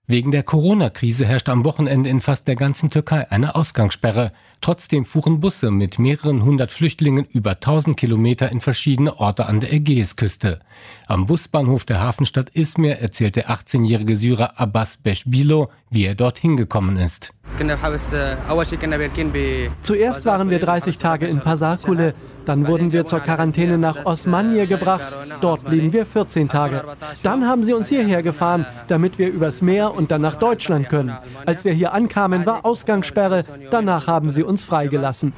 Wegen der Corona-Krise herrschte am Wochenende in fast der ganzen Türkei eine Ausgangssperre. Trotzdem fuhren Busse mit mehreren hundert Flüchtlingen über 1000 Kilometer in verschiedene Orte an der Ägäisküste. Am Busbahnhof der Hafenstadt Izmir erzählt der 18-jährige Syrer Abbas Beşbilo, wie er dorthin gekommen ist. Zuerst waren wir 30 Tage in Pasarkule, dann wurden wir zur Quarantäne nach Osmaniye gebracht, dort blieben wir 14 Tage. Dann haben sie uns hierher gefahren, damit wir übers Meer und dann nach Deutschland können. Als wir hier ankamen, war Ausgangssperre, danach haben sie uns freigelassen.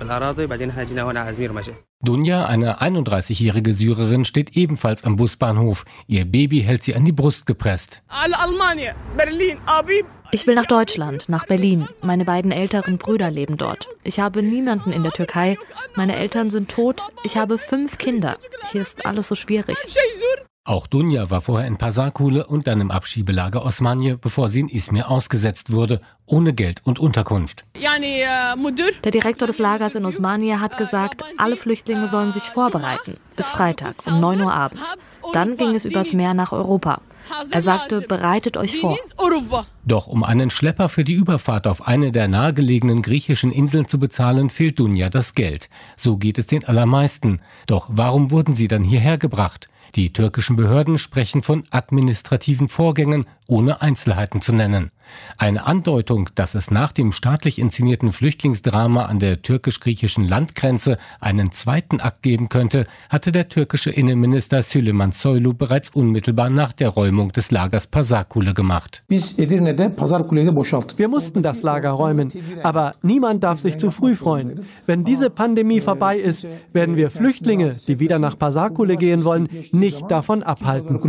Dunja, eine 31-jährige Syrerin, steht ebenfalls am Busbahnhof. Ihr Baby hält sie an die Brust gepresst. Ich will nach Deutschland, nach Berlin. Meine beiden älteren Brüder leben dort. Ich habe niemanden in der Türkei. Meine Eltern sind tot. Ich habe 5 Kinder. Hier ist alles so schwierig. Auch Dunja war vorher in Pasarkule und dann im Abschiebelager Osmaniye, bevor sie in Izmir ausgesetzt wurde, ohne Geld und Unterkunft. Der Direktor des Lagers in Osmaniye hat gesagt, alle Flüchtlinge sollen sich vorbereiten. Bis Freitag um 9 Uhr abends. Dann ging es übers Meer nach Europa. Er sagte, bereitet euch vor. Doch um einen Schlepper für die Überfahrt auf eine der nahegelegenen griechischen Inseln zu bezahlen, fehlt Dunja das Geld. So geht es den allermeisten. Doch warum wurden sie dann hierher gebracht? Die türkischen Behörden sprechen von administrativen Vorgängen, ohne Einzelheiten zu nennen. Eine Andeutung, dass es nach dem staatlich inszenierten Flüchtlingsdrama an der türkisch-griechischen Landgrenze einen zweiten Akt geben könnte, hatte der türkische Innenminister Süleyman Soylu bereits unmittelbar nach der Räumung des Lagers Pasarkule gemacht. Wir mussten das Lager räumen, aber niemand darf sich zu früh freuen. Wenn diese Pandemie vorbei ist, werden wir Flüchtlinge, die wieder nach Pasarkule gehen wollen, nicht davon abhalten.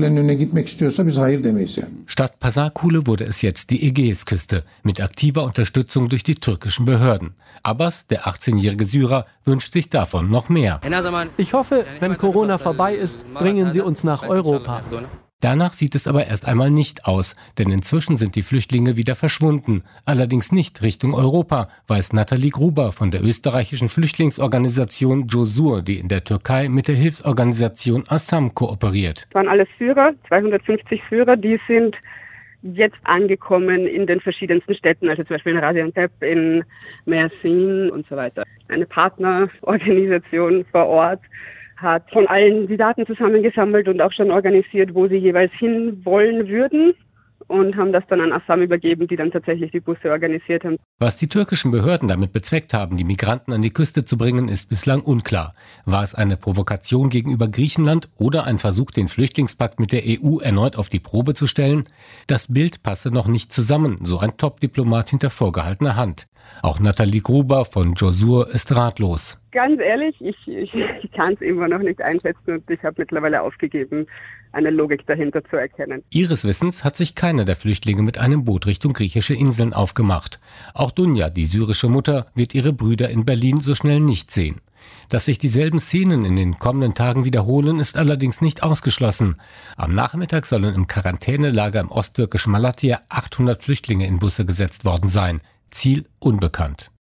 Statt Pasarkule wurde es jetzt die Ägäisküste mit aktiver Unterstützung durch die türkischen Behörden. Abbas, der 18-jährige Syrer, wünscht sich davon noch mehr. Ich hoffe, wenn Corona vorbei ist, bringen sie uns nach Europa. Danach sieht es aber erst einmal nicht aus, denn inzwischen sind die Flüchtlinge wieder verschwunden. Allerdings nicht Richtung Europa, weiß Nathalie Gruber von der österreichischen Flüchtlingsorganisation Cosur, die in der Türkei mit der Hilfsorganisation Assam kooperiert. Es waren alles Syrer, 250 Syrer, die sind jetzt angekommen in den verschiedensten Städten, also zum Beispiel in Gaziantep, in Mersin und so weiter. Eine Partnerorganisation vor Ort hat von allen die Daten zusammengesammelt und auch schon organisiert, wo sie jeweils hin wollen würden, und haben das dann an Assam übergeben, die dann tatsächlich die Busse organisiert haben. Was die türkischen Behörden damit bezweckt haben, die Migranten an die Küste zu bringen, ist bislang unklar. War es eine Provokation gegenüber Griechenland oder ein Versuch, den Flüchtlingspakt mit der EU erneut auf die Probe zu stellen? Das Bild passe noch nicht zusammen, so ein Top-Diplomat hinter vorgehaltener Hand. Auch Nathalie Gruber von Cosur ist ratlos. Ganz ehrlich, ich kann es immer noch nicht einschätzen und ich habe mittlerweile aufgegeben, eine Logik dahinter zu erkennen. Ihres Wissens hat sich keiner der Flüchtlinge mit einem Boot Richtung griechische Inseln aufgemacht. Auch Dunja, die syrische Mutter, wird ihre Brüder in Berlin so schnell nicht sehen. Dass sich dieselben Szenen in den kommenden Tagen wiederholen, ist allerdings nicht ausgeschlossen. Am Nachmittag sollen im Quarantänelager im osttürkischen Malatya 800 Flüchtlinge in Busse gesetzt worden sein. Ziel unbekannt.